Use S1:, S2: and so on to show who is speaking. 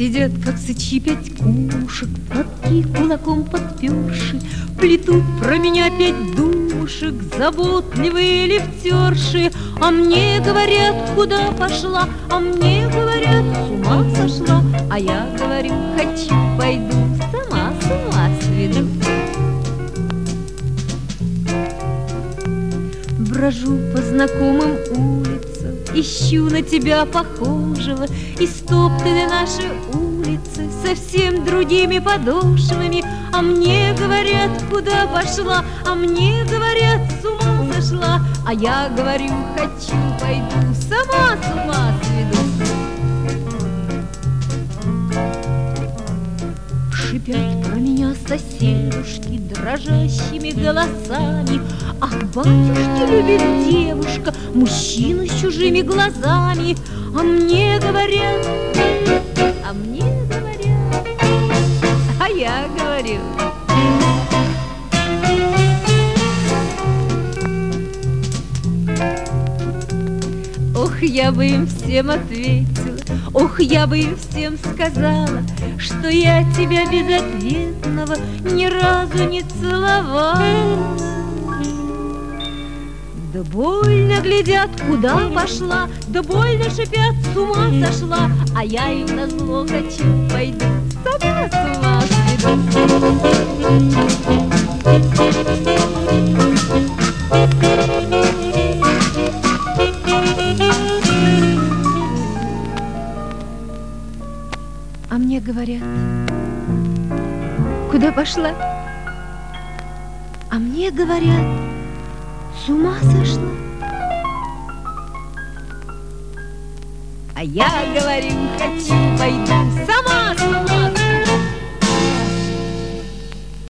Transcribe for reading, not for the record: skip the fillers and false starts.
S1: Сидят, как сычи, 5 кумушек, платки кулаком подперши, плетут про меня 5 думушек, заботливые лифтерши. А мне говорят, куда пошла, а мне говорят, с ума сошла. А я говорю, хочу, пойду, сама с ума сведу. Брожу по знакомым улицам, ищу на тебя похожего, и стоптаны наши улицы совсем другими подошвами. А мне говорят, куда пошла, а мне говорят, с ума сошла. А я говорю, хочу, пойду, сама с ума сведу. Шипят про меня соседушки дрожащими голосами. Ах, батюшки, любит девушка мужчину с чужими глазами. А мне говорят, а я говорю. Ох, я бы им всем ответила, ох, я бы им всем сказала, что я тебя безответного ни разу не целовала. Да больно глядят, куда пошла, да больно шипят, с ума сошла. А я им назло хочу, пойду, сама с ума сведу. А мне говорят, куда пошла? А мне говорят, с ума сошла. А я говорю, хочу, пойду, сама